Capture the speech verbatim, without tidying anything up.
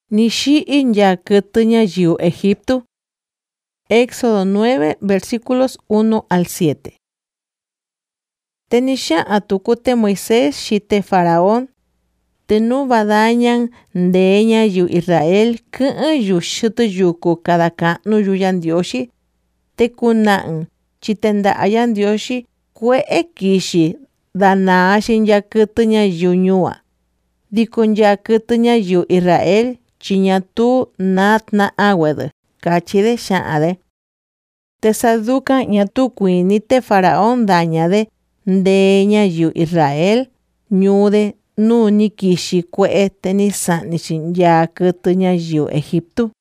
ni xi'i nya kɨtɨ ñayiu Egipto. Éxodo nueve, versículos uno al siete. Te ni xa'an tuku te Moisés xi te Faraón te nu vadañan ndee ñayiu Israel kɨ'ɨn yu xɨtɨ yuku kada ka'nu yu Yá Ndiosí te kuna'an chi tenda'a Yá Ndiosí kue'e kixi danaa-xi nya kɨtɨ ñayiu ñu'a. Diko nya kɨtɨ ñayiu Israel chi ñatu natna'a wedɨ, kachi-de xa'an-de. Te sadukan ñatu kuini te Faraón daña-de ndee ñayiu Israel ñuu-de nu ni kixi kue'e te ni sa'ni-chi nya kɨtɨ ñayiu Egipto.